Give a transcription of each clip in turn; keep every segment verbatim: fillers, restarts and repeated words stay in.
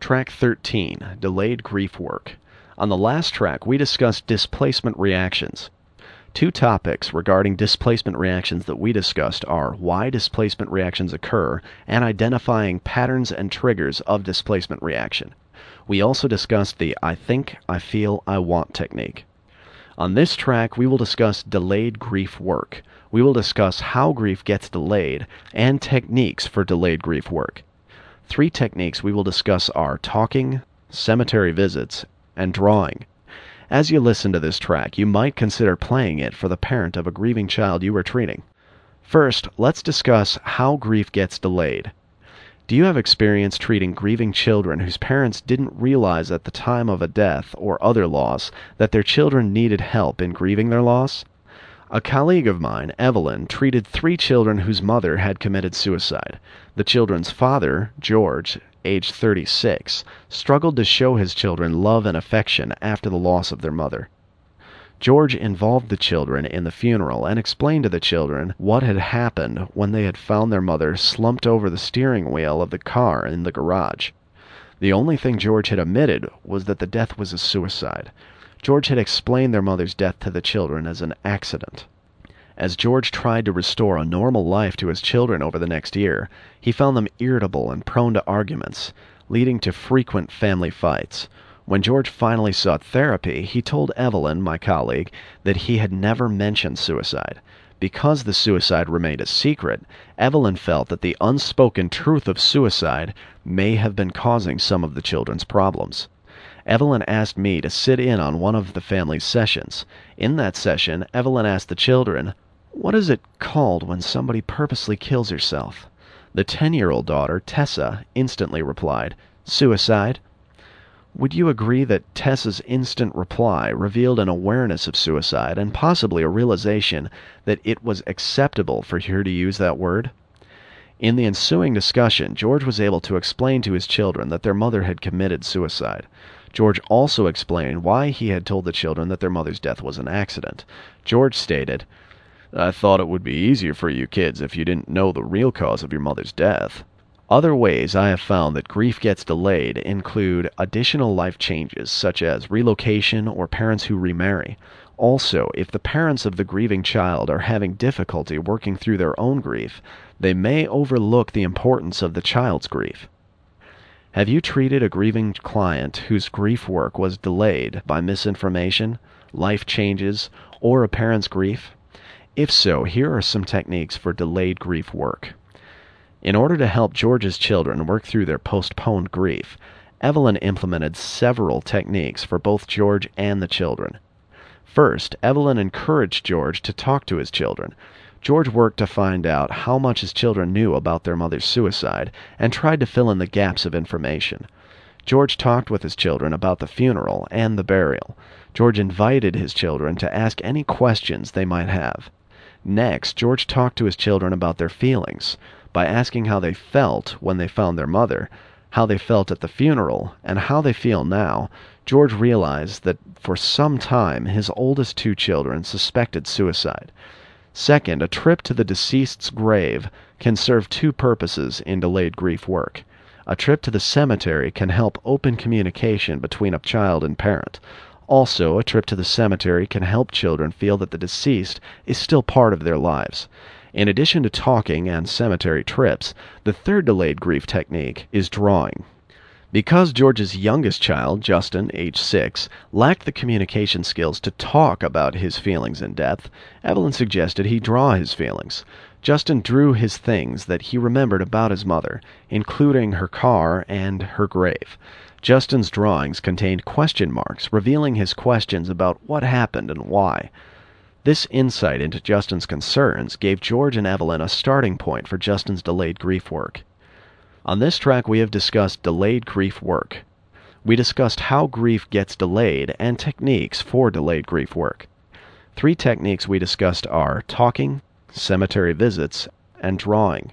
Track thirteen, Delayed Grief Work. On the last track, we discussed displacement reactions. Two topics regarding displacement reactions that we discussed are why displacement reactions occur and identifying patterns and triggers of displacement reaction. We also discussed the I think, I feel, I want technique. On this track, we will discuss delayed grief work. We will discuss how grief gets delayed and techniques for delayed grief work. Three techniques we will discuss are talking, cemetery visits, and drawing. As you listen to this track, you might consider playing it for the parent of a grieving child you are treating. First, let's discuss how grief gets delayed. Do you have experience treating grieving children whose parents didn't realize at the time of a death or other loss that their children needed help in grieving their loss? A colleague of mine, Evelyn, treated three children whose mother had committed suicide. The children's father, George, age thirty-six, struggled to show his children love and affection after the loss of their mother. George involved the children in the funeral and explained to the children what had happened when they had found their mother slumped over the steering wheel of the car in the garage. The only thing George had omitted was that the death was a suicide. George had explained their mother's death to the children as an accident. As George tried to restore a normal life to his children over the next year, he found them irritable and prone to arguments, leading to frequent family fights. When George finally sought therapy, he told Evelyn, my colleague, that he had never mentioned suicide. Because the suicide remained a secret, Evelyn felt that the unspoken truth of suicide may have been causing some of the children's problems. Evelyn asked me to sit in on one of the family's sessions. In that session, Evelyn asked the children, "What is it called when somebody purposely kills herself?" The ten-year-old daughter, Tessa, instantly replied, "Suicide." Would you agree that Tessa's instant reply revealed an awareness of suicide and possibly a realization that it was acceptable for her to use that word? In the ensuing discussion, George was able to explain to his children that their mother had committed suicide. George also explained why he had told the children that their mother's death was an accident. George stated, "I thought it would be easier for you kids if you didn't know the real cause of your mother's death." Other ways I have found that grief gets delayed include additional life changes, such as relocation or parents who remarry. Also, if the parents of the grieving child are having difficulty working through their own grief, they may overlook the importance of the child's grief. Have you treated a grieving client whose grief work was delayed by misinformation, life changes, or a parent's grief? If so, here are some techniques for delayed grief work. In order to help George's children work through their postponed grief, Evelyn implemented several techniques for both George and the children. First, Evelyn encouraged George to talk to his children. George worked to find out how much his children knew about their mother's suicide and tried to fill in the gaps of information. George talked with his children about the funeral and the burial. George invited his children to ask any questions they might have. Next, George talked to his children about their feelings by asking how they felt when they found their mother, how they felt at the funeral, and how they feel now. George realized that for some time his oldest two children suspected suicide. Second, a trip to the deceased's grave can serve two purposes in delayed grief work. A trip to the cemetery can help open communication between a child and parent. Also, a trip to the cemetery can help children feel that the deceased is still part of their lives. In addition to talking and cemetery trips, the third delayed grief technique is drawing. Because George's youngest child, Justin, age six, lacked the communication skills to talk about his feelings in death, Evelyn suggested he draw his feelings. Justin drew his things that he remembered about his mother, including her car and her grave. Justin's drawings contained question marks, revealing his questions about what happened and why. This insight into Justin's concerns gave George and Evelyn a starting point for Justin's delayed grief work. On this track, we have discussed delayed grief work. We discussed how grief gets delayed and techniques for delayed grief work. Three techniques we discussed are talking, cemetery visits, and drawing.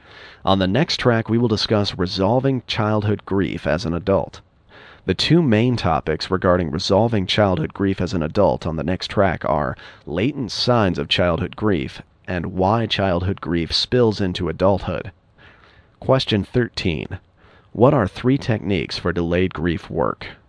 On the next track, we will discuss resolving childhood grief as an adult. The two main topics regarding resolving childhood grief as an adult on the next track are latent signs of childhood grief and why childhood grief spills into adulthood. Question thirteen. What are three techniques for delayed grief work?